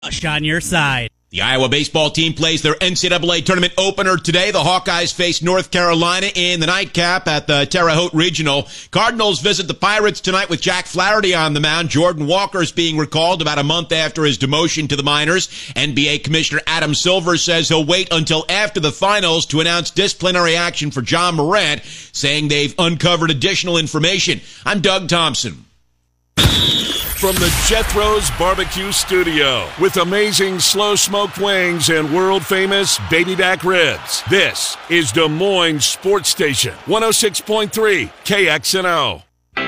On your side. The Iowa baseball team plays their NCAA tournament opener today. The Hawkeyes face North Carolina in the nightcap at the Terre Haute Regional. Cardinals visit the Pirates tonight with Jack Flaherty on the mound. Jordan Walker is being recalled about a month after his demotion to the minors. NBA Commissioner Adam Silver says he'll wait until after the finals to announce disciplinary action for John Morant, saying they've uncovered additional information. I'm Doug Thompson. From the Jethro's Barbecue Studio, with amazing slow-smoked wings and world-famous baby back ribs, this is Des Moines Sports Station, 106.3 KXNO.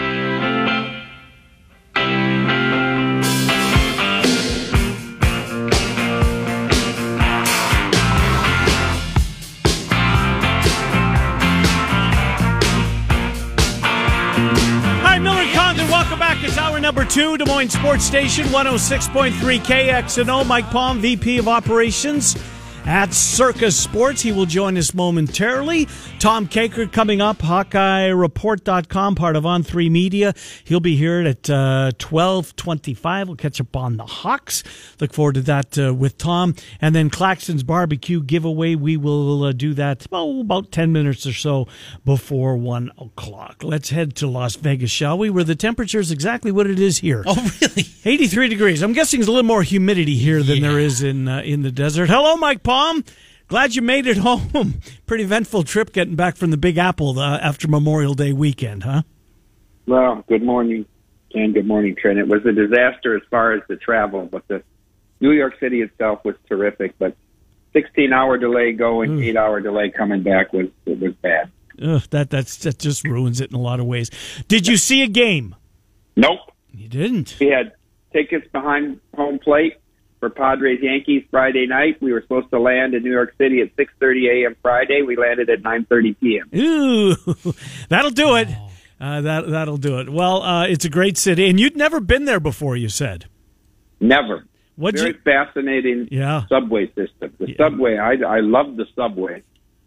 It's hour number 2, Des Moines Sports Station, 106.3 KXNO. Mike Palm, VP of Operations at Circus Sports. He will join us momentarily. Tom Kakert coming up, HawkeyeReport.com, part of On3 Media. He'll be here at 12:25. We'll catch up on the Hawks. Look forward to that with Tom. And then Claxton's Barbecue giveaway. We will do that about 10 minutes or so before 1 o'clock. Let's head to Las Vegas, shall we? Where the temperature is exactly what it is here. Oh, really? 83 degrees. I'm guessing there's a little more humidity here than there is in the desert. Hello, Mike Palm. Glad you made it home. Pretty eventful trip getting back from the Big Apple after Memorial Day weekend, huh? Well, good morning, Ken. Good morning, Trent. It was a disaster as far as the travel, but the New York City itself was terrific. But 16-hour delay going, 8-hour delay coming back was bad. That just ruins it in a lot of ways. Did you see a game? Nope. You didn't? We had tickets behind home plate for Padres-Yankees Friday night. We were supposed to land in New York City at 6:30 a.m. Friday. We landed at 9:30 p.m. Ooh, that'll do it. That'll do it. Well, it's a great city, and you'd never been there before, you said. Never. Very fascinating subway system. The subway, I love the subway.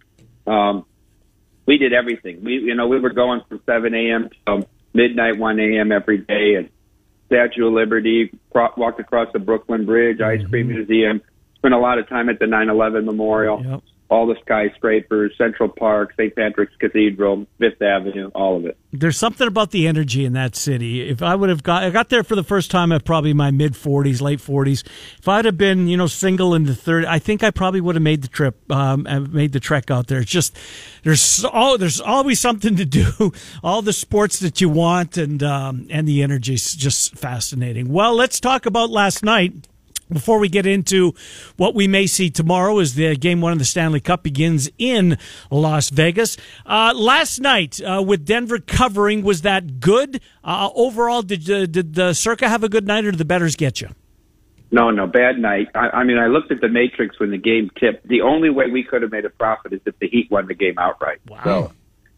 We did everything. We were going from 7 a.m. to midnight, 1 a.m. every day, and Statue of Liberty, walked across the Brooklyn Bridge, Ice Cream Museum, spent a lot of time at the 9/11 Memorial, all the skyscrapers, Central Park, St. Patrick's Cathedral, Fifth Avenue, all of it. There's something about the energy in that city. If I would have I got there for the first time at probably my mid-40s, late 40s. If I'd have been, single in the 30s, I think I probably would have made the trip, made the trek out there. It's just, there's always something to do, all the sports that you want, and the energy is just fascinating. Well, let's talk about last night. Before we get into what we may see tomorrow as the Game 1 of the Stanley Cup begins in Las Vegas. Last night, with Denver covering, was that good? Overall, did the Circa have a good night, or did the bettors get you? No, bad night. I mean, I looked at the matrix when the game tipped. The only way we could have made a profit is if the Heat won the game outright. Wow. So,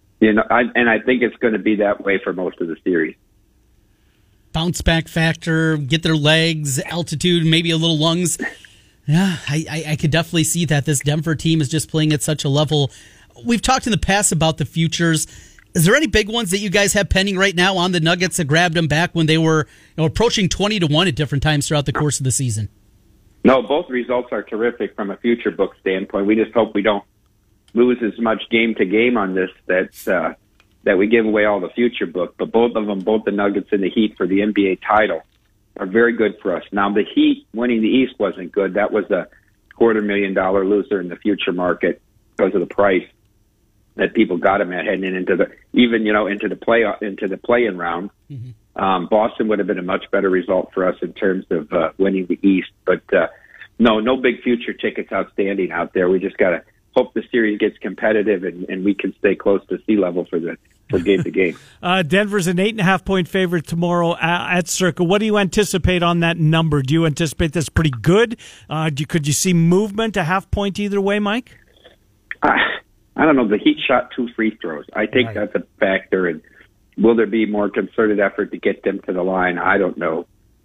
I think it's going to be that way for most of the series. Bounce back factor, get their legs, altitude, maybe a little lungs. Yeah, I could definitely see that this Denver team is just playing at such a level. We've talked in the past about the futures. Is there any big ones that you guys have pending right now on the Nuggets that grabbed them back when they were approaching 20-1 at different times throughout the course of the season? No, both results are terrific from a future book standpoint. We just hope we don't lose as much game to game on this that we give away all the future book. But both of them, both the Nuggets and the Heat for the NBA title, are very good for us. Now, the Heat winning the East wasn't good. That was a $250,000 loser in the future market because of the price that people got him at heading into the into the play-in round. Mm-hmm. Boston would have been a much better result for us in terms of winning the East. But no big future tickets outstanding out there. We just got to hope the series gets competitive and we can stay close to sea level for game to game. Denver's an 8.5-point favorite tomorrow at Circa. What do you anticipate on that number? Do you anticipate that's pretty good? Could you see movement, a half point either way, Mike? I don't know. The Heat shot 2 free throws. I think that's a factor. And will there be more concerted effort to get them to the line? I don't know.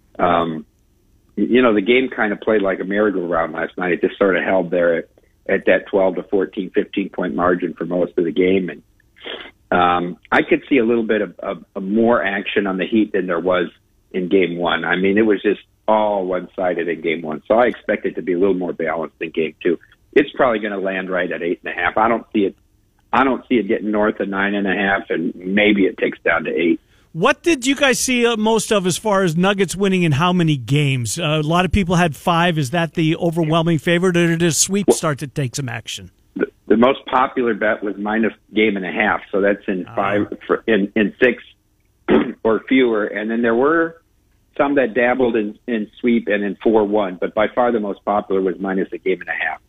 The game kind of played like a merry-go-round last night. It just sort of held there at that 12 to 14, 15-point margin for most of the game. And I could see a little bit of more action on the Heat than there was in Game 1. I mean, it was just all one-sided in game one. So I expect it to be a little more balanced in game two. It's probably going to land right at 8.5. I don't see it getting north of 9.5, and maybe it takes down to 8. What did you guys see most of as far as Nuggets winning in how many games? A lot of people had 5. Is that the overwhelming favorite, or did a sweep start to take some action? The most popular bet was minus 1.5, so that's in in 6 or fewer. And then there were some that dabbled in sweep and in 4-1, but by far the most popular was minus 1.5.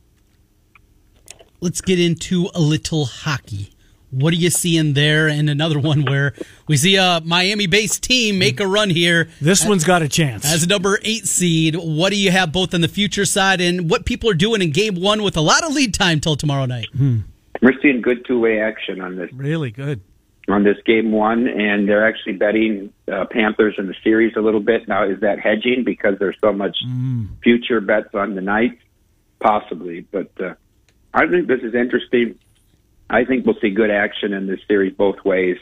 Let's get into a little hockey. What are you seeing there? And another one where we see a Miami-based team make a run here. This one's got a chance. As a number 8 seed, what do you have both on the future side and what people are doing in game one with a lot of lead time till tomorrow night? We're seeing good two-way action on this. Really good. On this game one, and they're actually betting Panthers in the series a little bit. Now, is that hedging because there's so much future bets on the night? Possibly, but I think this is interesting. I think we'll see good action in this series both ways.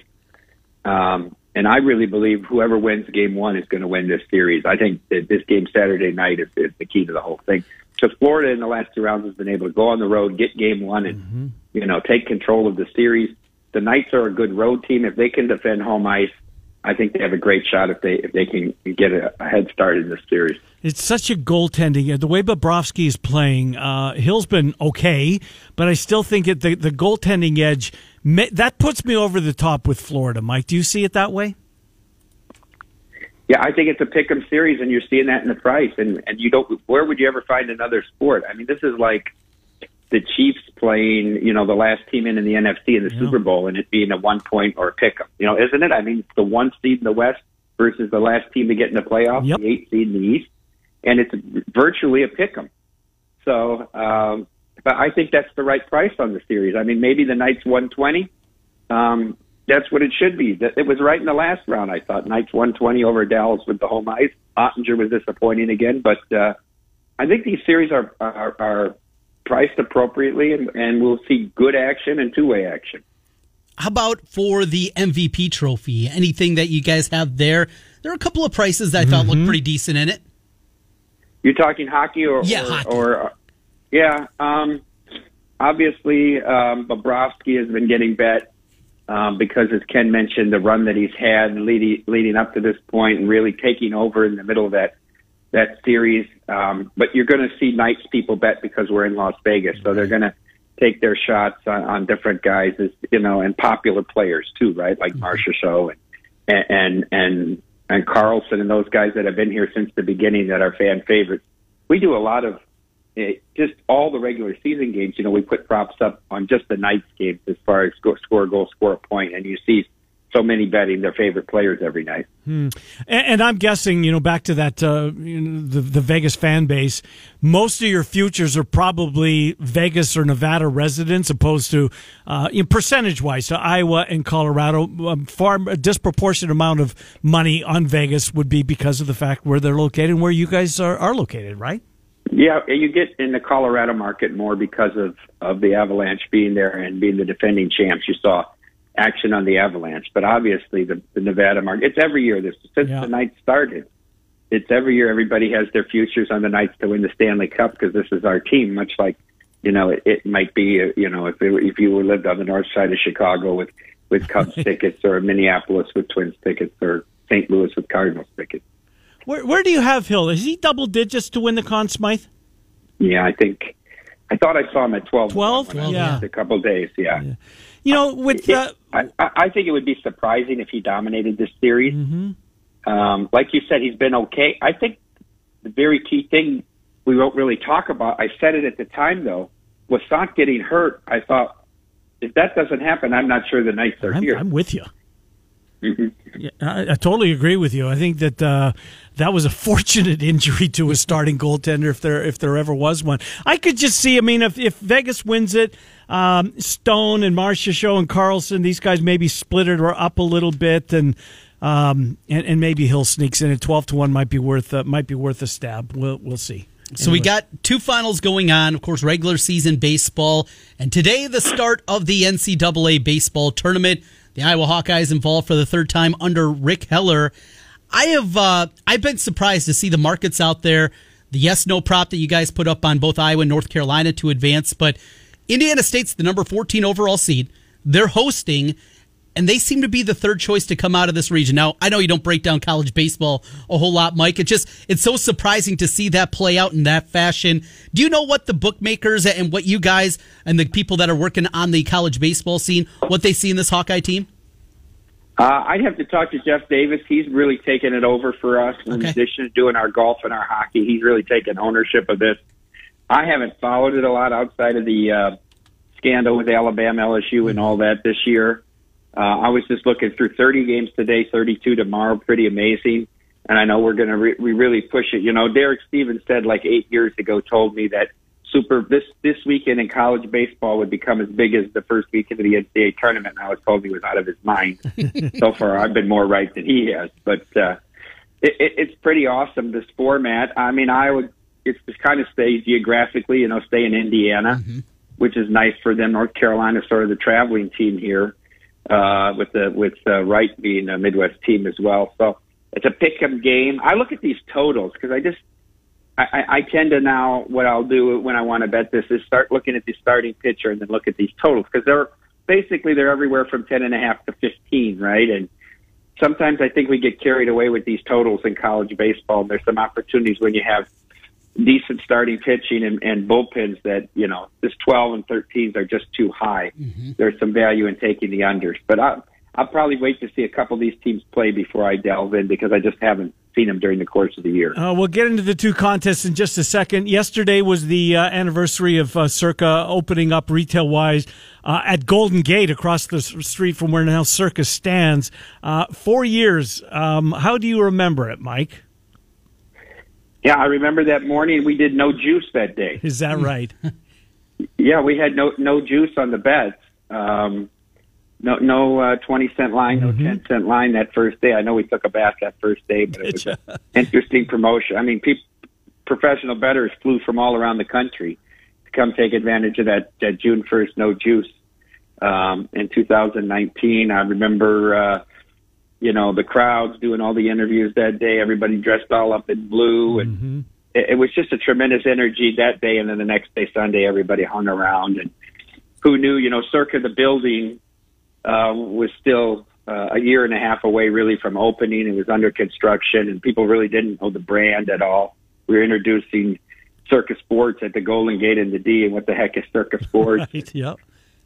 And I really believe whoever wins game one is going to win this series. I think that this game Saturday night is the key to the whole thing. Because Florida in the last 2 rounds has been able to go on the road, get game one, and take control of the series. The Knights are a good road team. If they can defend home ice, I think they have a great shot if they can get a head start in this series. It's such a goaltending. The way Bobrovsky is playing, Hill's been okay, but I still think the goaltending edge, that puts me over the top with Florida. Mike, do you see it that way? Yeah, I think it's a pick'em series, and you're seeing that in the price. And you don't. Where would you ever find another sport? I mean, this is like the Chiefs playing, the last team in the NFC in the Super Bowl, and it being a 1 point or a pick'em. Isn't it? I mean, it's the 1 seed in the West versus the last team to get in the playoffs, the 8 seed in the East, and it's virtually a pick'em. So, but I think that's the right price on the series. I mean, maybe the Knights 120. That's what it should be. It was right in the last round, I thought. Knights 120 over Dallas with the home ice. Ottinger was disappointing again, but I think these series are priced appropriately, and we'll see good action and two-way action. How about for the MVP trophy? Anything that you guys have there? There are a couple of prices that I thought looked pretty decent in it. You're talking hockey hockey. Obviously, Bobrovsky has been getting bet because, as Ken mentioned, the run that he's had leading up to this point and really taking over in the middle of that series. But you're going to see Knights people bet because we're in Las Vegas, so they're going to take their shots on different guys, and popular players too, right? Like Marcia Show and Carlson and those guys that have been here since the beginning that are fan favorites. We do a lot of just all the regular season games. We put props up on just the Knights games as far as score a goal, score a point, and you see so many betting their favorite players every night. And I'm guessing, back to that, the Vegas fan base, most of your futures are probably Vegas or Nevada residents opposed to, percentage-wise, to Iowa and Colorado. A disproportionate amount of money on Vegas would be because of the fact where they're located and where you guys are located, right? Yeah, you get in the Colorado market more because of the Avalanche being there and being the defending champs. You saw action on the Avalanche, but obviously the Nevada market, it's every year. Since the Knights started, it's every year everybody has their futures on the Knights to win the Stanley Cup because this is our team, much like, it might be, if you lived on the north side of Chicago with Cubs tickets, or Minneapolis with Twins tickets, or St. Louis with Cardinals tickets. Where do you have Hill? Is he double digits to win the Conn Smythe? Yeah, I thought I saw him at 12. 12? Yeah. A couple of days, yeah. I think it would be surprising if he dominated this series. Like you said, he's been okay. I think the very key thing we won't really talk about, I said it at the time, though, was Saint getting hurt. I thought, if that doesn't happen, I'm not sure the Knights are here. I'm with you. Yeah, I totally agree with you. I think that that was a fortunate injury to a starting goaltender, if there ever was one. I could just see. I mean, if Vegas wins it, Stone and Marcia Show and Carlson, these guys maybe split it or up a little bit, and maybe Hill sneaks in at 12-1. Might be worth a stab. We'll see. So we got 2 finals going on, of course, regular season baseball, and today the start of the NCAA baseball tournament. The Iowa Hawkeyes involved for the 3rd time under Rick Heller. I've been surprised to see the markets out there. The yes/no prop that you guys put up on both Iowa and North Carolina to advance, but Indiana State's the number 14 overall seed. They're hosting, and they seem to be the third choice to come out of this region. Now, I know you don't break down college baseball a whole lot, Mike. It's so surprising to see that play out in that fashion. Do you know what the bookmakers and what you guys and the people that are working on the college baseball scene, what they see in this Hawkeye team? I'd have to talk to Jeff Davis. He's really taken it over for us. In addition to doing our golf and our hockey, he's really taken ownership of this. I haven't followed it a lot outside of the scandal with Alabama, LSU, and all that this year. I was just looking through 30 games today, 32 tomorrow. Pretty amazing. And I know we're going to we really push it. You know, Derek Stevens said like 8 years ago, told me that this weekend in college baseball would become as big as the first weekend of the NCAA tournament. And I was told he was out of his mind. So far, I've been more right than he has. But it's pretty awesome, this format. I mean, it's just kind of stay geographically, you know, stay in Indiana, which is nice for them. North Carolina is sort of the traveling team here, with Wright being a Midwest team as well. So it's a pick-em game. I look at these totals because I tend to now, what I'll do when I want to bet this is start looking at the starting pitcher and then look at these totals because they're everywhere from 10.5 to 15, right? And sometimes I think we get carried away with these totals in college baseball. There's some opportunities when you have decent starting pitching and bullpens that, you know, this 12 and 13s are just too high. There's some value in taking the unders. But I'll probably wait to see a couple of these teams play before I delve in because I just haven't seen them during the course of the year. We'll get into the two contests in just a second. Yesterday was the anniversary of Circa opening up retail-wise at Golden Gate across the street from where now Circa stands. 4 years. How do you remember it, Mike? Yeah, I remember that morning we did no juice that day. Is that right? Yeah, we had no juice on the bets. No 20-cent line, no 10-cent line that first day. I know we took a bath that first day, but it was an interesting promotion. I mean, professional bettors flew from all around the country to come take advantage of that June 1st no juice in 2019. I remember, the crowds doing all the interviews that day, everybody dressed all up in blue. And it was just a tremendous energy that day. And then the next day, Sunday, everybody hung around. And who knew, Circa the building was still a year and a half away really from opening. It was under construction and people really didn't know the brand at all. We were introducing Circa Sports at the Golden Gate and the D, and what the heck is Circa Sports? Right, yep.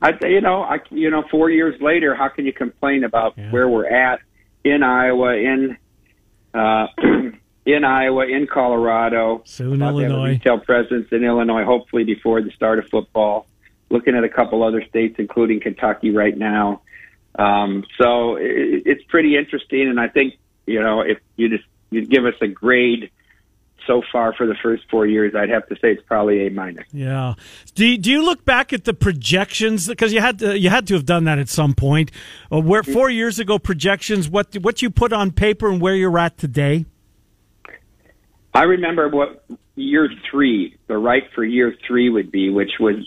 4 years later, how can you complain about where we're at in Iowa, in Colorado, soon Illinois, retail presence in Illinois, hopefully before the start of football. Looking at a couple other states, including Kentucky right now. So it's pretty interesting, and I think if you'd give us a grade so far for the first 4 years, I'd have to say it's probably A-. Yeah. Do you look back at the projections, because you had to have done that at some point? Where 4 years ago projections, what you put on paper and where you're at today? I remember what year 3, the right for year 3 would be, which was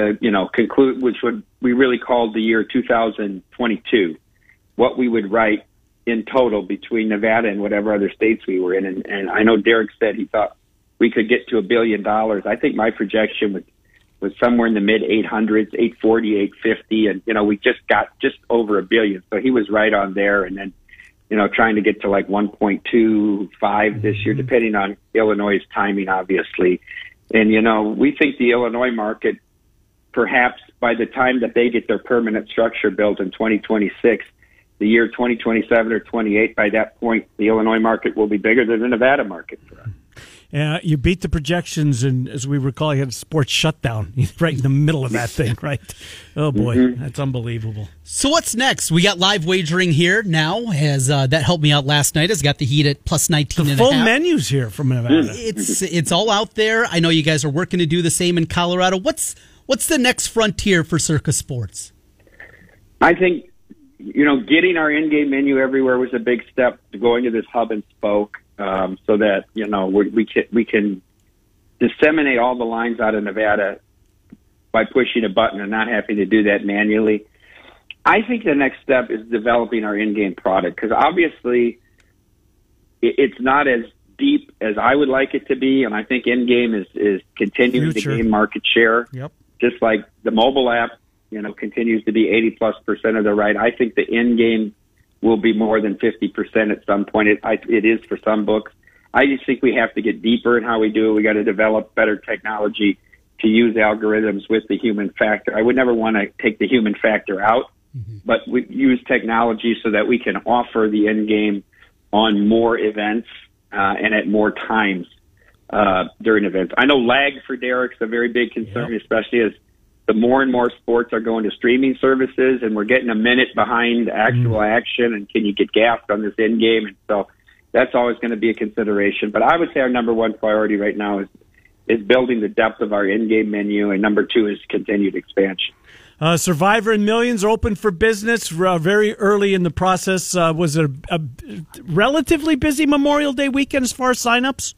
we really called the year 2022, what we would write in total between Nevada and whatever other states we were in. And I know Derek said he thought we could get to $1 billion. I think my projection was somewhere in the mid 800s, 840, 850. And, we just got just over $1 billion. So he was right on there. And then, trying to get to like 1.25 this year, depending on Illinois' timing, obviously. And, we think the Illinois market, perhaps by the time that they get their permanent structure built in 2026, the year 2027 or 28, by that point, the Illinois market will be bigger than the Nevada market for us. Yeah, you beat the projections, and as we recall, you had a sports shutdown right in the middle of that thing, right? Oh, boy, that's unbelievable. So what's next? We got live wagering here now. That helped me out last night. Has got the heat at plus 19 the and a half. Full menus here from Nevada. It's all out there. I know you guys are working to do the same in Colorado. What's the next frontier for Circa Sports? I think, getting our in-game menu everywhere was a big step to going to this hub and spoke, so that, we can disseminate all the lines out of Nevada by pushing a button and not having to do that manually. I think the next step is developing our in-game product, because obviously it's not as deep as I would like it to be, and I think in-game is continuing to gain market share. Yep. Just like the mobile app, continues to be 80+% of the right. I think the in-game will be more than 50% at some point. It is for some books. I just think we have to get deeper in how we do it. We got to develop better technology to use algorithms with the human factor. I would never want to take the human factor out, but we use technology so that we can offer the end game on more events and at more times during events. I know lag for Derek's a very big concern, especially as the more and more sports are going to streaming services, and we're getting a minute behind actual action, and can you get gapped on this end game? And so that's always going to be a consideration. But I would say our number one priority right now is building the depth of our in-game menu, and number two is continued expansion. Survivor and Millions are open for business very early in the process. Was it a relatively busy Memorial Day weekend as far as signups?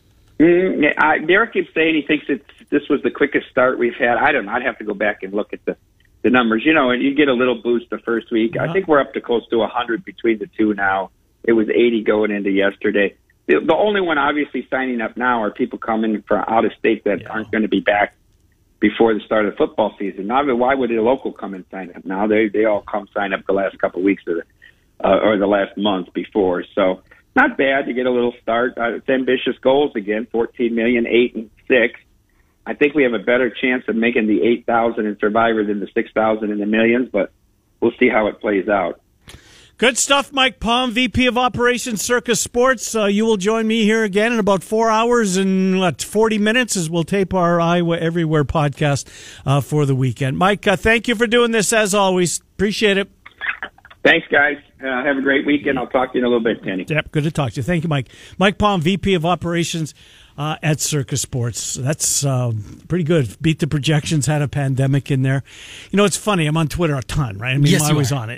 Derek keeps saying he thinks this was the quickest start we've had. I don't know. I'd have to go back and look at the numbers. And you get a little boost the first week. I think we're up to close to 100 between the two now. It was 80 going into yesterday. The only one obviously signing up now are people coming from out of state that aren't going to be back before the start of the football season. Now, why would a local come and sign up now? They all come sign up the last couple of weeks or the last month before. So not bad to get a little start. It's ambitious goals again, 14 million, 8 and 6. I think we have a better chance of making the 8,000 in Survivor than the 6,000 in the Millions, but we'll see how it plays out. Good stuff, Mike Palm, VP of Operations, Circus Sports. You will join me here again in about 4 hours and 40 minutes as we'll tape our Iowa Everywhere podcast for the weekend. Mike, thank you for doing this as always. Appreciate it. Thanks, guys. Have a great weekend. I'll talk to you in a little bit, Kenny. Yep, good to talk to you. Thank you, Mike. Mike Palm, VP of Operations at Circus Sports. That's pretty good. Beat the projections, had a pandemic in there. It's funny. I'm on Twitter a ton, right? I mean, I'm always on it.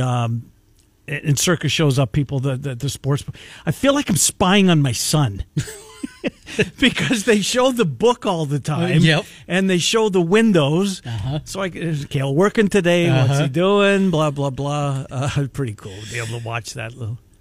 And Circus shows up people, the sports. I feel like I'm spying on my son. Because they show the book all the time, and they show the windows. So Kale working today, what's he doing, blah, blah, blah. Pretty cool to be able to watch that.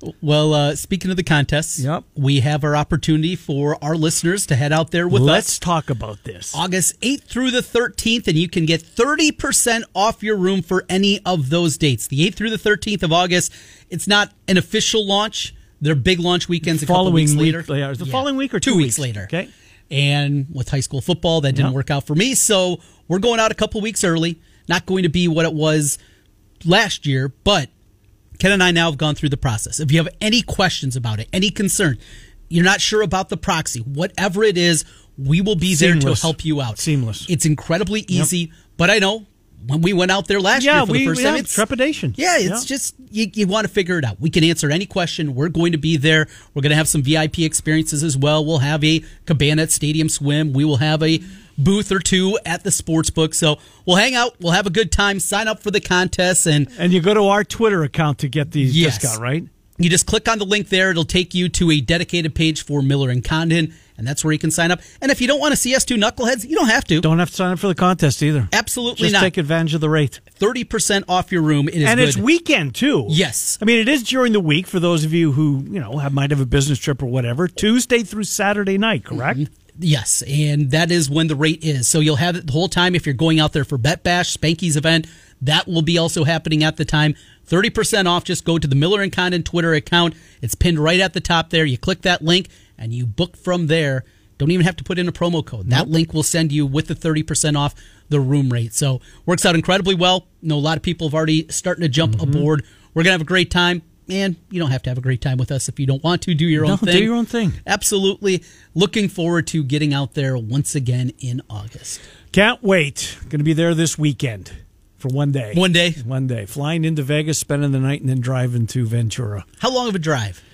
Well, speaking of the contests, we have our opportunity for our listeners to head out there with us. Let's talk about this. August 8th through the 13th, and you can get 30% off your room for any of those dates. The 8th through the 13th of August, it's not an official launch. They're big launch weekends a couple weeks later. The following week or 2 weeks later. Okay. And with high school football, that didn't work out for me. So we're going out a couple weeks early. Not going to be what it was last year, but Ken and I now have gone through the process. If you have any questions about it, any concern, you're not sure about the proxy, whatever it is, we will be there to help you out. Seamless. It's incredibly easy, but I know when we went out there last year for the first time, it's trepidation. Yeah, it's just you want to figure it out. We can answer any question. We're going to be there. We're going to have some VIP experiences as well. We'll have a cabana at Stadium Swim. We will have a booth or two at the sports book. So we'll hang out. We'll have a good time. Sign up for the contest. And you go to our Twitter account to get the discount, right? You just click on the link there. It'll take you to a dedicated page for Miller and Condon, and that's where you can sign up. And if you don't want to see us two knuckleheads, you don't have to. Don't have to sign up for the contest either. Absolutely just not. Just take advantage of the rate. 30% off your room. It is and good. It's weekend, too. Yes. I mean, it is during the week for those of you who, might have a business trip or whatever. Tuesday through Saturday night, correct? Mm-hmm. Yes, and that is when the rate is. So you'll have it the whole time if you're going out there for Bet Bash, Spanky's event. That will be also happening at the time. 30% off. Just go to the Miller & Condon Twitter account. It's pinned right at the top there. You click that link, and you book from there. Don't even have to put in a promo code. That link will send you with the 30% off the room rate. So works out incredibly well. I know a lot of people have already starting to jump aboard. We're going to have a great time. And you don't have to have a great time with us if you don't want to. Do your own thing. Do your own thing. Absolutely. Looking forward to getting out there once again in August. Can't wait. Going to be there this weekend for 1 day. 1 day? 1 day. Flying into Vegas, spending the night, and then driving to Ventura. How long of a drive?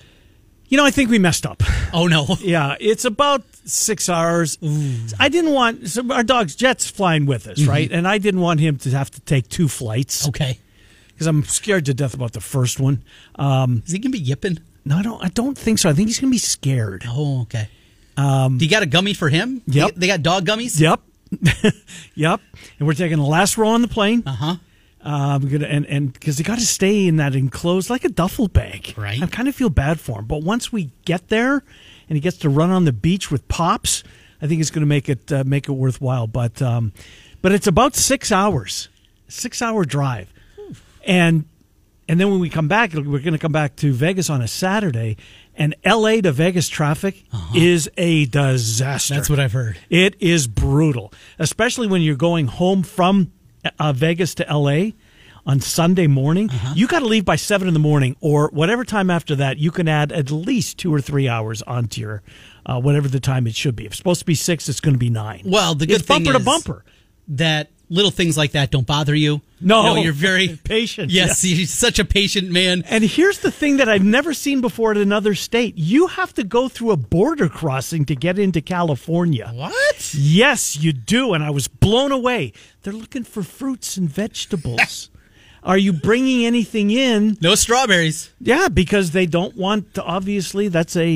I think we messed up. Oh, no. Yeah, it's about 6 hours. Ooh. I didn't want... our dog's Jet's flying with us, right? And I didn't want him to have to take 2 flights. Okay. Because I'm scared to death about the first one. Is he going to be yipping? No, I don't think so. I think he's going to be scared. Oh, okay. Do you got a gummy for him? Yep. They got dog gummies? Yep. Yep. And we're taking the last row on the plane. And because they got to stay in that enclosed, like a duffel bag. Right. I kind of feel bad for him. But once we get there and he gets to run on the beach with Pops, I think it's going to make it worthwhile. But it's about 6 hours, 6-hour drive. And then when we come back, we're going to come back to Vegas on a Saturday. And L.A. to Vegas traffic is a disaster. That's what I've heard. It is brutal, especially when you're going home from Vegas to L.A. on Sunday morning. You got to leave by 7 in the morning or whatever time after that. You can add at least 2 or 3 hours onto your whatever the time it should be. If it's supposed to be 6, it's going to be 9. Well, the good thing bumper is to bumper. That little things like that don't bother you. No, you're very patient. Yes, you're such a patient man. And here's the thing that I've never seen before at another state. You have to go through a border crossing to get into California. What? Yes, you do. And I was blown away. They're looking for fruits and vegetables. Are you bringing anything in? No strawberries. Yeah, because they don't want to, obviously, that's a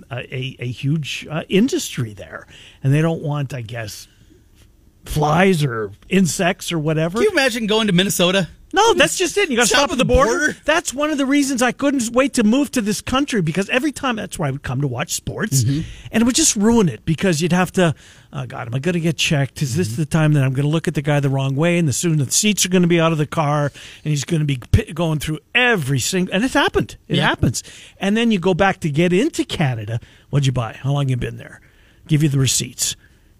huge industry there. And they don't want, I guess, flies or insects or whatever. Can you imagine going to Minnesota? No, that's just it. You got to stop at the border. That's one of the reasons I couldn't wait to move to this country, because every time that's where I would come to watch sports, and it would just ruin it because you'd have to, oh God, am I going to get checked? Is this the time that I'm going to look at the guy the wrong way? And soon the seats are going to be out of the car, and he's going to be going through every single, and it's happened. It happens. And then you go back to get into Canada. What'd you buy? How long you been there? Give you the receipts.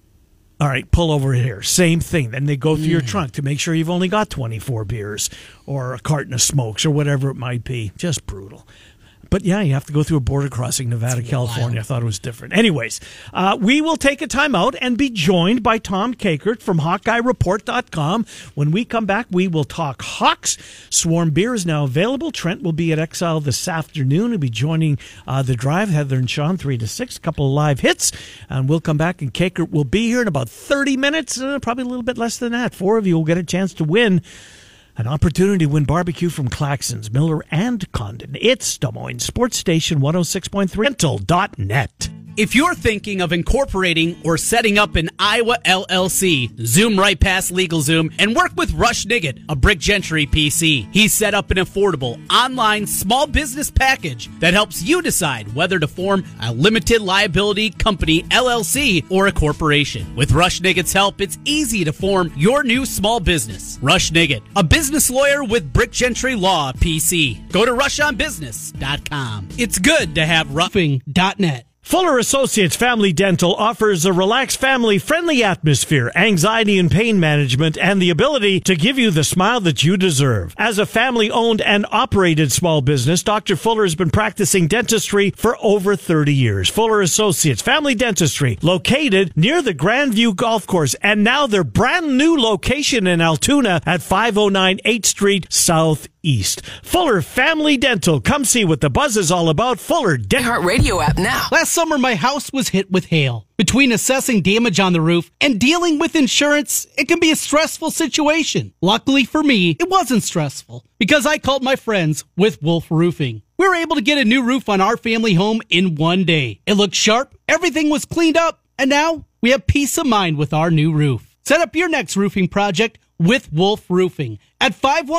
All right, pull over here. Same thing. Then they go through your trunk to make sure you've only got 24 beers or a carton of smokes or whatever it might be. Just brutal. But yeah, you have to go through a border crossing, Nevada, California. I thought it was different. Anyways, we will take a time out and be joined by Tom Kakert from HawkeyeReport.com. When we come back, we will talk Hawks. Swarm Beer is now available. Trent will be at Exile this afternoon. He'll be joining the drive, Heather and Sean, 3 to 6, a couple of live hits. And we'll come back, and Kakert will be here in about 30 minutes, probably a little bit less than that. 4 of you will get a chance to win an opportunity to win barbecue from Claxons, Miller, and Condon. It's Des Moines Sports Station 106.3 rental.net. If you're thinking of incorporating or setting up an Iowa LLC, zoom right past LegalZoom and work with Rush Niggett, a Brick Gentry PC. He's set up an affordable online small business package that helps you decide whether to form a limited liability company, LLC, or a corporation. With Rush Niggett's help, it's easy to form your new small business. Rush Niggett, a business lawyer with Brick Gentry Law PC. Go to rushonbusiness.com. It's good to have roofing.net. Fuller Associates Family Dental offers a relaxed, family-friendly atmosphere, anxiety and pain management, and the ability to give you the smile that you deserve. As a family-owned and operated small business, Dr. Fuller has been practicing dentistry for over 30 years. Fuller Associates Family Dentistry, located near the Grandview Golf Course, and now their brand new location in Altoona at 509 8th Street Southeast. Fuller Family Dental. Come see what the buzz is all about. Fuller Dental. iHeartRadio app now. Last summer, my house was hit with hail. Between assessing damage on the roof and dealing with insurance, it can be a stressful situation. Luckily for me, it wasn't stressful because I called my friends with Wolf Roofing. We were able to get a new roof on our family home in one day. It looked sharp, everything was cleaned up, and now we have peace of mind with our new roof. Set up your next roofing project with Wolf Roofing at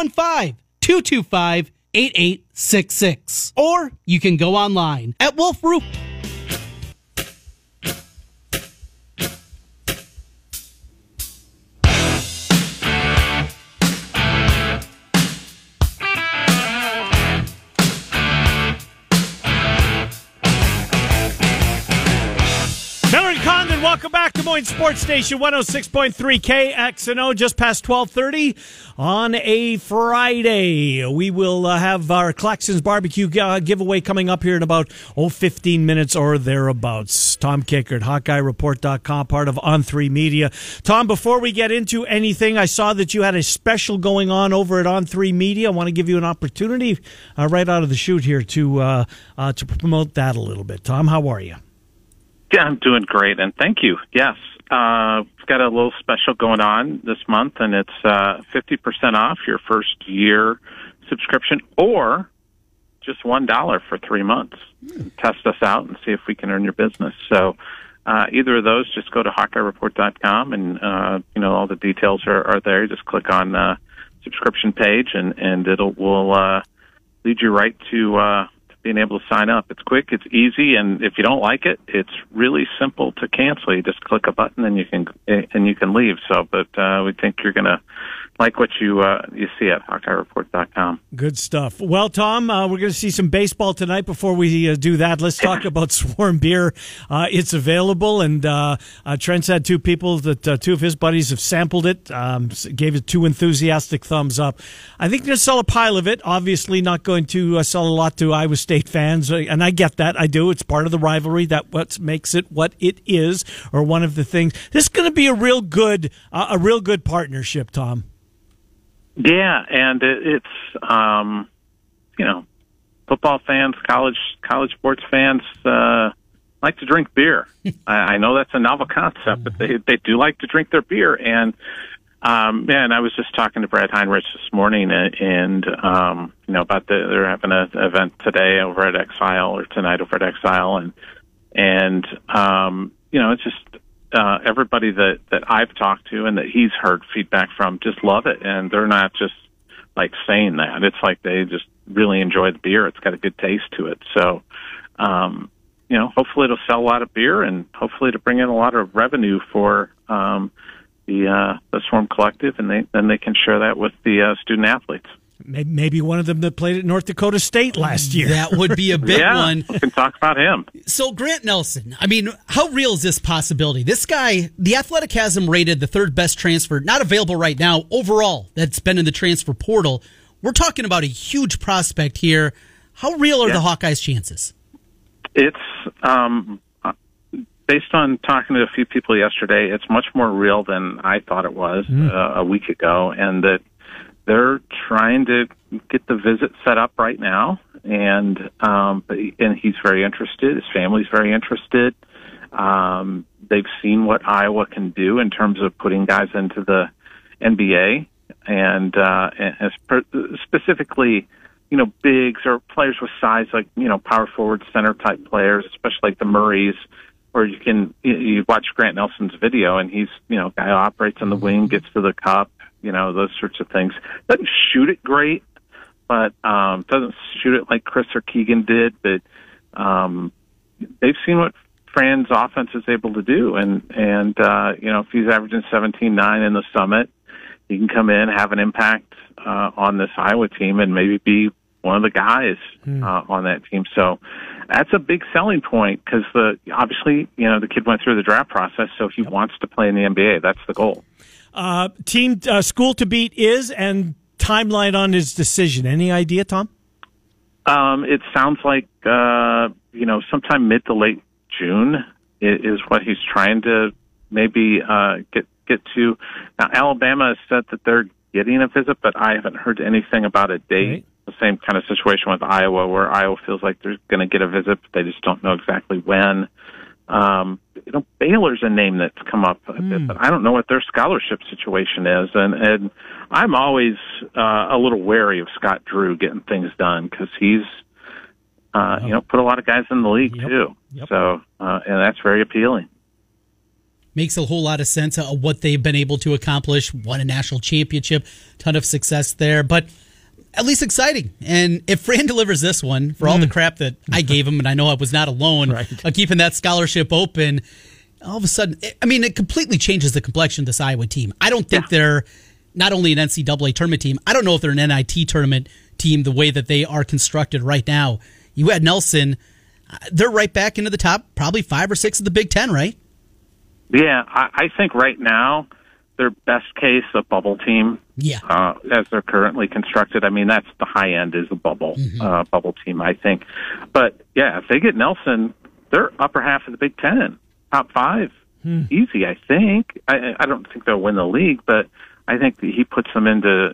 515-225-8866. Or you can go online at Wolf Roof. Welcome back to Des Moines Sports Station 106.3 KXNO, just past 12:30 on a Friday. We will have our Claxons Barbecue giveaway coming up here in about 15 minutes or thereabouts. Tom Kakert, HawkeyeReport.com, part of On3 Media. Tom, before we get into anything, I saw that you had a special going on over at On3 Media. I want to give you an opportunity right out of the chute here to promote that a little bit. Tom, how are you? Yeah, I'm doing great, and thank you. Yes, we've got a little special going on this month, and it's 50% off your first year subscription, or just $1 for 3 months. Test us out and see if we can earn your business. So either of those, just go to HawkeyeReport.com, and all the details are there. Just click on subscription page, and will lead you right to being able to sign up. It's quick, it's easy, and if you don't like it, it's really simple to cancel. You just click a button and you can leave. So, but we think you're going to like what you see at HawkeyeReport.com. Good stuff. Well, Tom, we're going to see some baseball tonight. Before we do that, let's talk about Swarm Beer. It's available, and Trent's had two people that two of his buddies have sampled it, gave it 2 enthusiastic thumbs up. I think they're going to sell a pile of it. Obviously not going to sell a lot to Iowa State fans, and I get that. I do. It's part of the rivalry. That what makes it what it is, or one of the things. This is going to be a real good partnership, Tom. Yeah, and it's football fans, college sports fans like to drink beer. I know that's a novel concept, but they do like to drink their beer. And I was just talking to Brad Heinrich this morning, and about they're having an event today over at Exile, or tonight over at Exile, and it's just. Everybody that I've talked to and that he's heard feedback from just love it, and they're not just like saying that. It's like they just really enjoy the beer. It's got a good taste to it. So, hopefully it'll sell a lot of beer, and hopefully it'll bring in a lot of revenue for the Swarm Collective, and then they can share that with the student athletes. Maybe one of them that played at North Dakota State last year. That would be a big one. We can talk about him. So Grant Nelson, I mean, how real is this possibility? This guy, The Athletic has him rated the third best transfer, not available right now, overall, that's been in the transfer portal. We're talking about a huge prospect here. How real are the Hawkeyes' chances? It's, based on talking to a few people yesterday, it's much more real than I thought it was a week ago, and that they're trying to get the visit set up right now, and he's very interested. His family's very interested. They've seen what Iowa can do in terms of putting guys into the NBA, and specifically, bigs or players with size, like power forward, center type players, especially like the Murrays. Or you watch Grant Nelson's video, and he's guy operates on the wing, gets to the cup. Those sorts of things. Doesn't shoot it great, but doesn't shoot it like Chris or Keegan did. But they've seen what Fran's offense is able to do, and if he's averaging 17-9 in the Summit, he can come in, have an impact on this Iowa team, and maybe be one of the guys on that team. So that's a big selling point, because obviously the kid went through the draft process, so he wants to play in the NBA. That's the goal. Team school to beat is, and timeline on his decision. Any idea, Tom? It sounds like sometime mid to late June is what he's trying to maybe get to. Now, Alabama has said that they're getting a visit, but I haven't heard anything about a date. Right. The same kind of situation with Iowa, where Iowa feels like they're going to get a visit, but they just don't know exactly when. Baylor's a name that's come up a bit, but I don't know what their scholarship situation is. And I'm always a little wary of Scott Drew getting things done, because he's, put a lot of guys in the league too. Yep. So, and that's very appealing. Makes a whole lot of sense of what they've been able to accomplish. Won a national championship, ton of success there, but at least exciting. And if Fran delivers this one, for all the crap that I gave him, and I know I was not alone, keeping that scholarship open, all of a sudden, it completely changes the complexion of this Iowa team. I don't think they're not only an NCAA tournament team, I don't know if they're an NIT tournament team the way that they are constructed right now. You had Nelson, they're right back into the top, probably 5 or 6 of the Big Ten, right? Yeah, I think right now, their best case, a bubble team, as they're currently constructed. That's the high end, is a bubble team, I think. But yeah, if they get Nelson, they're upper half of the Big Ten, top 5, easy. I think. I don't think they'll win the league, but I think that he puts them into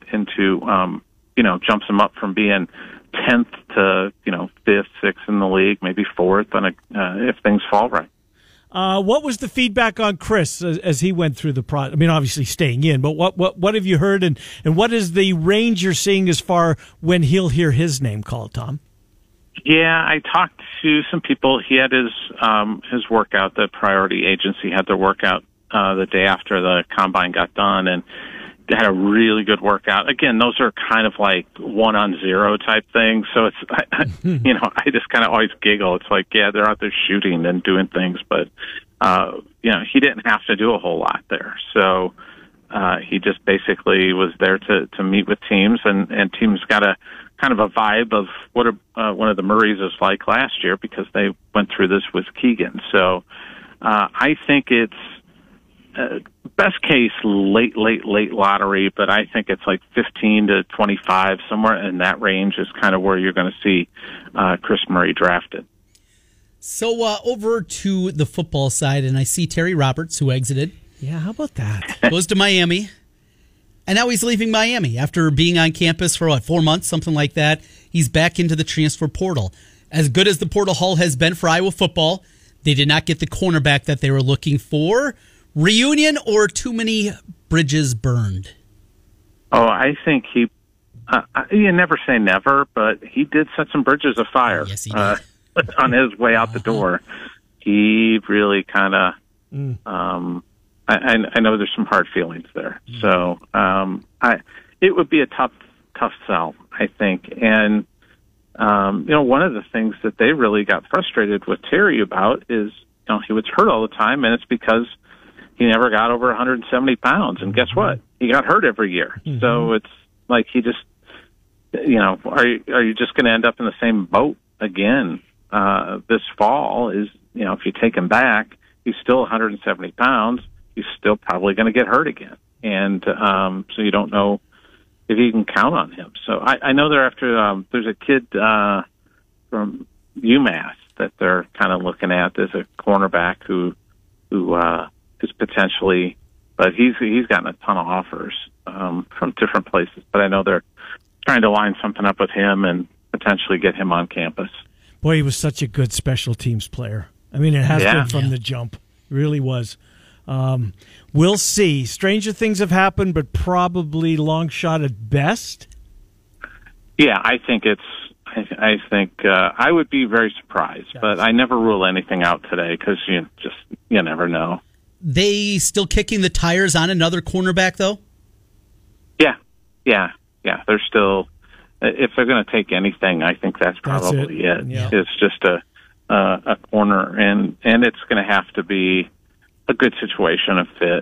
jumps them up from being 10th to 5th, 6th in the league, maybe 4th on if things fall right. What was the feedback on Chris as he went through the process? Obviously staying in, but what have you heard, and what is the range you're seeing as far when he'll hear his name called, Tom? Yeah, I talked to some people. He had his workout. The Priority Agency had their workout the day after the combine got done, and had a really good workout. Again, those are kind of like 1-on-0 type things. So it's, I just kind of always giggle. It's like, yeah, they're out there shooting and doing things, but, he didn't have to do a whole lot there. So, he just basically was there to meet with teams, and teams got a kind of a vibe of what one of the Murrays is like last year, because they went through this with Keegan. So, I think it's, best case late lottery, but I think it's like 15 to 25, somewhere in that range is kind of where you're going to see Kris Murray drafted. So over to the football side, and I see Terry Roberts, who exited. Yeah, how about that? Goes to Miami, and now he's leaving Miami after being on campus for 4 months, something like that. He's back into the transfer portal. As good as the portal haul has been for Iowa football, they did not get the cornerback that they were looking for. Reunion or too many bridges burned? Oh, I think you never say never, but he did set some bridges afire. Yes, he did. On his way out the door. He really kind of, I know there's some hard feelings there. So it would be a tough sell, I think. And, one of the things that they really got frustrated with Terry about is, he was hurt all the time, and it's because he never got over 170 pounds. And guess what? He got hurt every year. Mm-hmm. So it's like he just, are you just going to end up in the same boat again this fall? Is, if you take him back, he's still 170 pounds. He's still probably going to get hurt again. And so you don't know if you can count on him. So I know they're after, there's a kid from UMass that they're kind of looking at. There's a cornerback who is potentially, but he's gotten a ton of offers from different places. But I know they're trying to line something up with him and potentially get him on campus. Boy, he was such a good special teams player. I mean, it has been from the jump. It really was. We'll see. Stranger things have happened, but probably long shot at best. Yeah, I think I would be very surprised, but I never rule anything out today because you never know. They still kicking the tires on another cornerback, though? Yeah. They're still, if they're going to take anything, I think that's probably it. Yeah. It's just a corner, and it's going to have to be a good situation, a fit.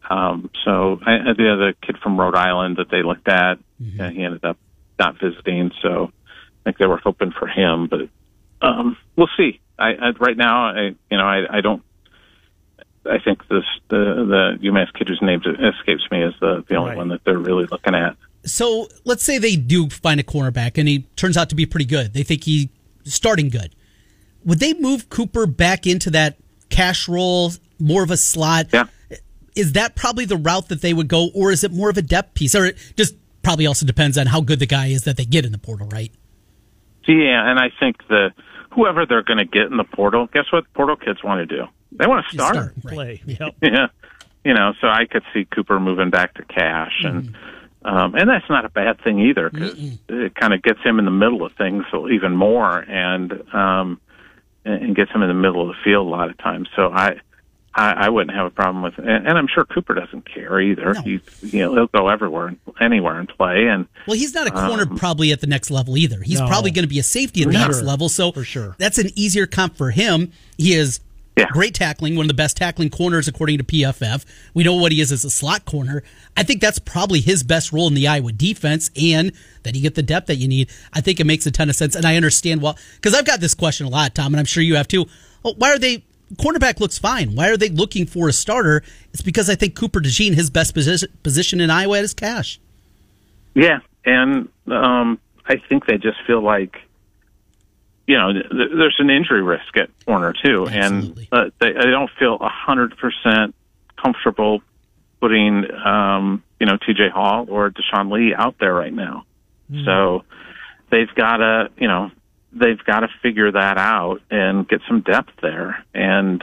So the other kid from Rhode Island that they looked at, he ended up not visiting, so I think they were hoping for him, but we'll see. Right now, I don't. I think the UMass kid whose name escapes me is the only one that they're really looking at. So let's say they do find a cornerback and he turns out to be pretty good. They think he's starting good. Would they move Cooper back into that cash role, more of a slot? Yeah. Is that probably the route that they would go, or is it more of a depth piece? Or it just probably also depends on how good the guy is that they get in the portal, right? Yeah, and I think whoever they're going to get in the portal, guess what portal kids want to do? They want to start. Play. Yep. Yeah. So I could see Cooper moving back to cash, and that's not a bad thing either, because it kind of gets him in the middle of things even more, and gets him in the middle of the field a lot of times. So I wouldn't have a problem with it. And I'm sure Cooper doesn't care either. No. He'll go anywhere and play. And well, he's not a corner probably at the next level either. He's probably going to be a safety at the next level. So for sure, that's an easier comp for him. He is great tackling, one of the best tackling corners according to PFF. We know what he is as a slot corner. I think that's probably his best role in the Iowa defense, and that you get the depth that you need. I think it makes a ton of sense, and I understand because I've got this question a lot, Tom, and I'm sure you have too. Why are they? Cornerback looks fine. Why are they looking for a starter? It's because I think Cooper DeJean, his best position in Iowa is cash. Yeah, and I think they just feel like, there's an injury risk at corner too. Absolutely. And they don't feel 100% comfortable putting, TJ Hall or Deshaun Lee out there right now. So they've got to figure that out and get some depth there, and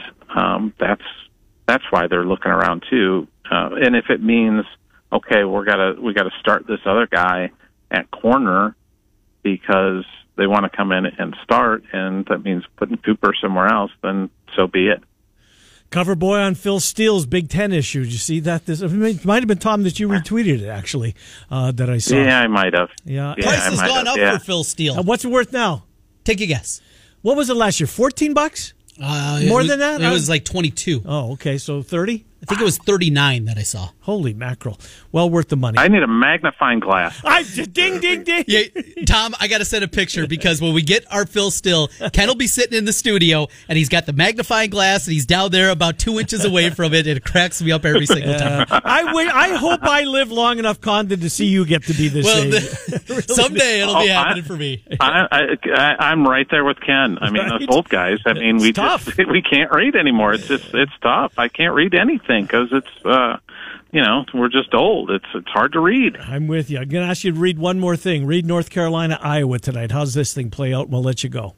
that's why they're looking around too. And if it means we got to start this other guy at corner because they want to come in and start, and that means putting Cooper somewhere else, then so be it. Cover boy on Phil Steele's Big Ten issue. Did you see that? It might have been Tom that you retweeted it, actually, that I saw. Yeah, I might have. Yeah. Price has gone up for Phil Steele. What's it worth now? Take a guess. What was it last year? $14? More than that? It was like 22. Oh, okay. So 30? I think it was 39 that I saw. Holy mackerel. Well worth the money. I need a magnifying glass. Ding, ding, ding. Yeah, Tom, I got to send a picture because when we get our Phil Steele, Ken will be sitting in the studio and he's got the magnifying glass and he's down there about 2 inches away from it and it cracks me up every single time. I hope I live long enough, Condon, to see you get to be this age. Really? Someday it'll be happening for me. I'm right there with Ken. I mean, Right? us old guys, I mean, we can't read anymore. It's tough. I can't read anything because it's, we're just old. It's hard to read. I'm with you. I'm going to ask you to read one more thing. Read North Carolina, Iowa tonight. How's this thing play out? We'll let you go.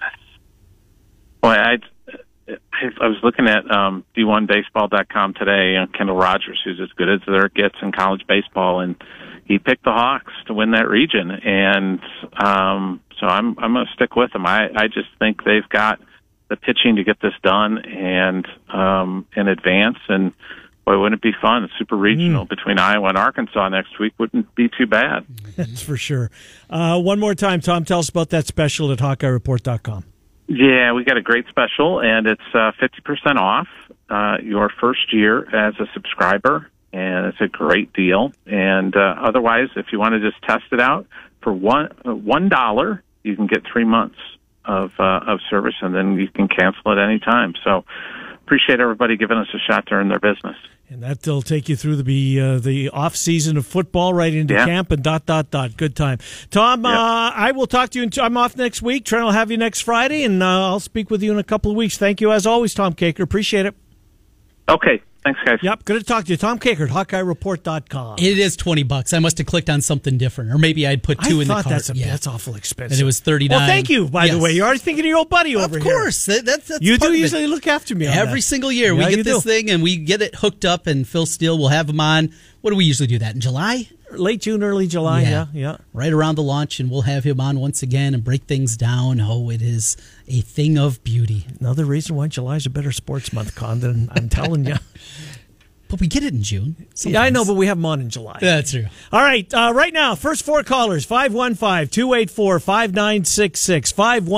Well, I was looking at D1Baseball.com today, and Kendall Rogers, who's as good as there gets in college baseball, and he picked the Hawks to win that region. And so I'm going to stick with them. I just think they've got the pitching to get this done and in advance. And boy, wouldn't it be fun? A super regional between Iowa and Arkansas next week wouldn't be too bad. That's for sure. One more time, Tom, tell us about that special at HawkeyeReport.com. Yeah, we got a great special, and it's 50% off your first year as a subscriber, and it's a great deal. And otherwise, if you want to just test it out, for $1, you can get 3 months of service, and then you can cancel at any time. So appreciate everybody giving us a shot to earn their business. And that'll take you through the off season of football right into camp and ... Good time. Tom, I will talk to you. I'm off next week. Trent will have you next Friday, and I'll speak with you in a couple of weeks. Thank you as always, Tom Kaker. Appreciate it. Okay. Thanks, guys. Yep, good to talk to you. Tom Kaker at HawkeyeReport.com. It is $20. I must have clicked on something different, or maybe I'd put two in the cart. That's awful expensive. And it was $39. Well, thank you, by the way. You're already thinking of your old buddy over here. Of course. That's you part do of usually look after me on every that. single year. Yeah, we get this thing, and we get it hooked up, and Phil Steele will have him on. What do we usually do that, in July? Late June, early July, yeah. Right around the launch, and we'll have him on once again and break things down. Oh, it is a thing of beauty. Another reason why July is a better sports month, Condon. I'm telling you. But we get it in June. Sometimes. Yeah, I know, but we have them on in July. That's true. All right, right now, first four callers, 515-284-5966,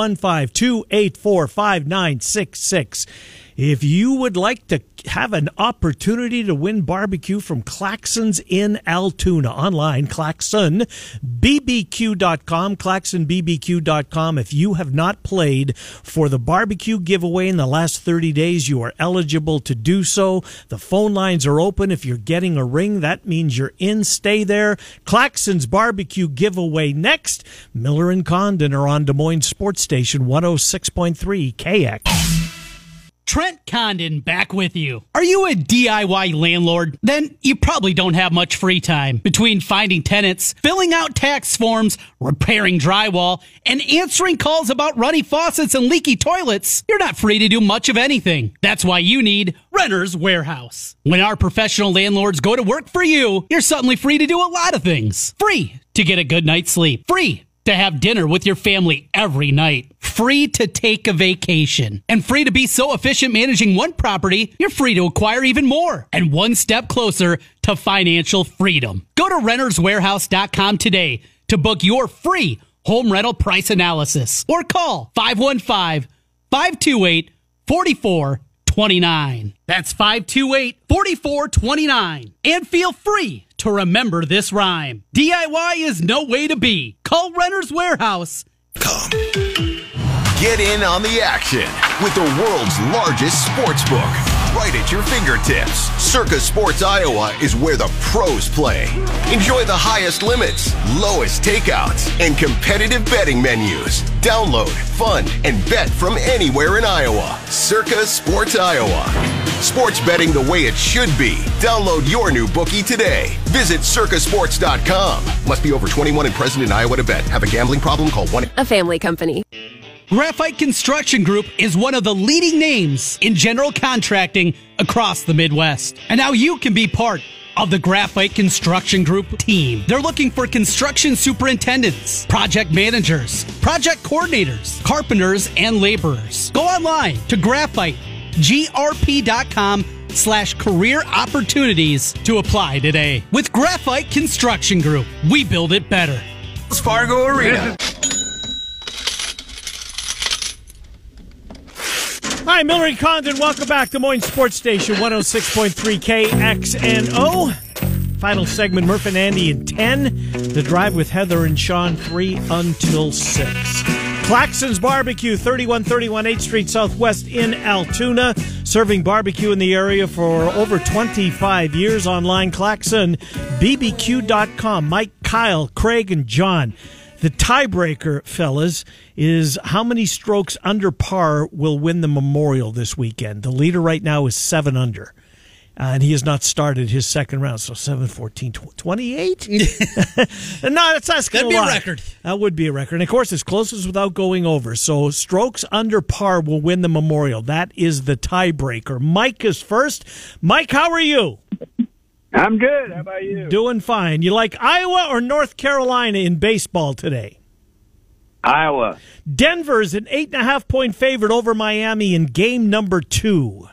515-284-5966. If you would like to have an opportunity to win barbecue from Claxons in Altoona, online, ClaxonBBQ.com, ClaxonBBQ.com. If you have not played for the barbecue giveaway in the last 30 days, you are eligible to do so. The phone lines are open. If you're getting a ring, that means you're in. Stay there. Claxons barbecue giveaway next. Miller and Condon are on Des Moines Sports Station 106.3 KX. Trent Condon back with you. Are you a DIY landlord? Then you probably don't have much free time. Between finding tenants, filling out tax forms, repairing drywall, and answering calls about runny faucets and leaky toilets, you're not free to do much of anything. That's why you need Renter's Warehouse. When our professional landlords go to work for you, you're suddenly free to do a lot of things. Free to get a good night's sleep. Free to have dinner with your family every night. Free to take a vacation. And free to be so efficient managing one property, you're free to acquire even more. And one step closer to financial freedom. Go to renterswarehouse.com today to book your free home rental price analysis. Or call 515-528-4429. That's 528-4429. And feel free to remember this rhyme. DIY is no way to be. Call Renter's Warehouse. Get in on the action with the world's largest sports book right at your fingertips. Circa Sports Iowa is where the pros play. Enjoy the highest limits, lowest takeouts, and competitive betting menus. Download, fund, and bet from anywhere in Iowa. Circa Sports Iowa. Sports betting the way it should be. Download your new bookie today. Visit circasports.com. Must be over 21 and present in Iowa to bet. Have a gambling problem? Call 1. A family company. Graphite Construction Group is one of the leading names in general contracting across the Midwest. And now you can be part of the Graphite Construction Group team. They're looking for construction superintendents, project managers, project coordinators, carpenters, and laborers. Go online to graphite.com grp.com/career opportunities to apply today. With Graphite Construction Group, we build it better. Fargo Arena. Hi, Miller and Condon. Welcome back to Des Moines Sports Station 106.3 KXNO. Final segment, Murph and Andy in 10. The Drive with Heather and Sean 3 until 6. Claxon's Barbecue, 3131 8th Street Southwest in Altoona. Serving barbecue in the area for over 25 years. Online, ClaxonBBQ.com. Mike, Kyle, Craig, and John. The tiebreaker, fellas, is how many strokes under par will win the Memorial this weekend. The leader right now is 7 under. And he has not started his second round. So 7, 14, 28? No, that's not That'd be a record. That would be a record. And, of course, it's closest without going over. So strokes under par will win the Memorial. That is the tiebreaker. Mike is first. Mike, how are you? I'm good. How about you? Doing fine. You like Iowa or North Carolina in baseball today? Iowa. Denver is an 8.5-point favorite over Miami in game number 2.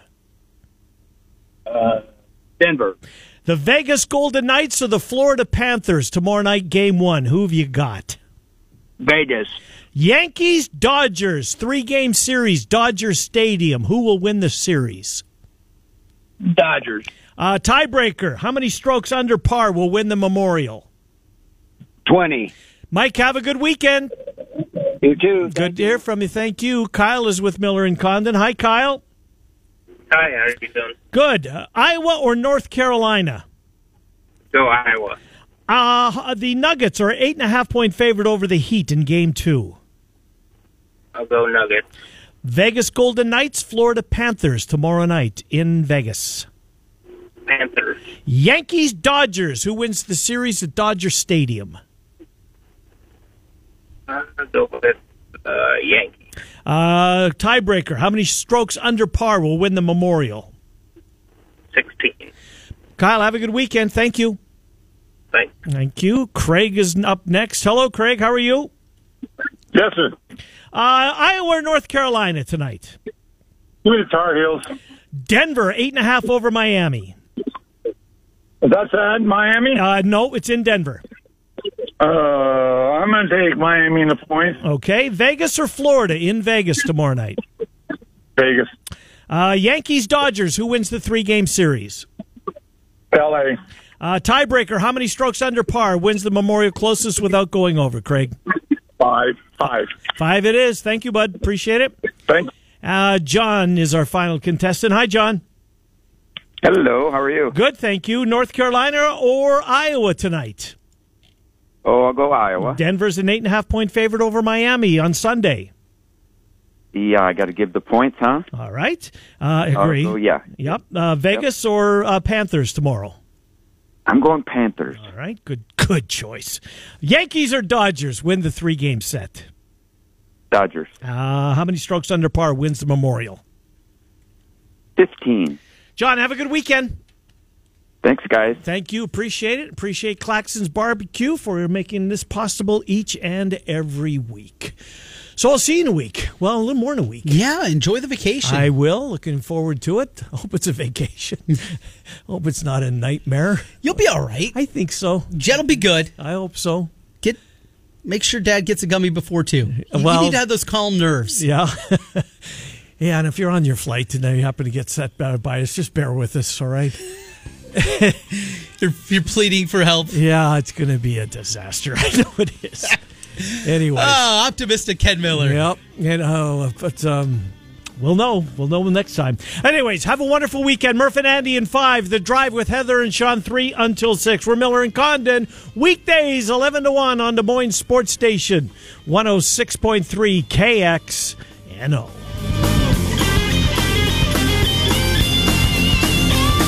Denver. The Vegas Golden Knights or the Florida Panthers tomorrow night, game 1. Who have you got? Vegas. Yankees, Dodgers, 3-game series, Dodger Stadium. Who will win the series? Dodgers. Tiebreaker. How many strokes under par will win the Memorial? 20. Mike, have a good weekend. You too. Good to hear from you. Thank you. Kyle is with Miller and Condon. Hi, Kyle. Hi, how are you doing? Good. Iowa or North Carolina? Go Iowa. The Nuggets are 8.5-point favorite over the Heat in game 2. I'll go Nuggets. Vegas Golden Knights, Florida Panthers tomorrow night in Vegas. Panthers. Yankees, Dodgers. Who wins the series at Dodger Stadium? I'll go with Yankees. Tiebreaker. How many strokes under par will win the Memorial? 16. Kyle, have a good weekend. Thank you. Thanks. Thank you. Craig is up next. Hello, Craig. How are you? Yes, sir. Iowa or North Carolina tonight? Give me the Tar Heels. Denver, 8.5 over Miami. That's at Miami? No, it's in Denver. I'm going to take Miami in the points. Okay. Vegas or Florida in Vegas tomorrow night? Vegas. Yankees, Dodgers. Who wins the 3-game series? L.A. Tiebreaker. How many strokes under par wins the Memorial closest without going over, Craig? 5. 5 it is. Thank you, bud. Appreciate it. Thanks. John is our final contestant. Hi, John. Hello. How are you? Good, thank you. North Carolina or Iowa tonight? Oh, I'll go Iowa. Denver's an 8.5-point favorite over Miami on Sunday. Yeah, I got to give the points, huh? All right. Agree. Oh, yeah. Yep. Vegas or Panthers tomorrow? I'm going Panthers. All right. Good choice. Yankees or Dodgers win the 3-game set? Dodgers. How many strokes under par wins the Memorial? 15. John, have a good weekend. Thanks, guys. Thank you. Appreciate it. Appreciate Claxon's Barbecue for making this possible each and every week. So I'll see you in a week. Well, a little more than a week. Yeah, enjoy the vacation. I will. Looking forward to it. I hope it's a vacation. Hope it's not a nightmare. You'll be all right. I think so. Jed'll be good. I hope so. Make sure Dad gets a gummy before 2. You need to have those calm nerves. Yeah. Yeah, and if you're on your flight and you happen to get set by us, just bear with us, all right? You're pleading for help. Yeah, it's going to be a disaster. I know it is. Anyway. Optimistic Ken Miller. Yep. But we'll know. We'll know next time. Anyways, have a wonderful weekend. Murph and Andy in 5. The Drive with Heather and Sean 3 until 6. We're Miller and Condon. Weekdays 11 to 1 on Des Moines Sports Station 106.3 KXNO.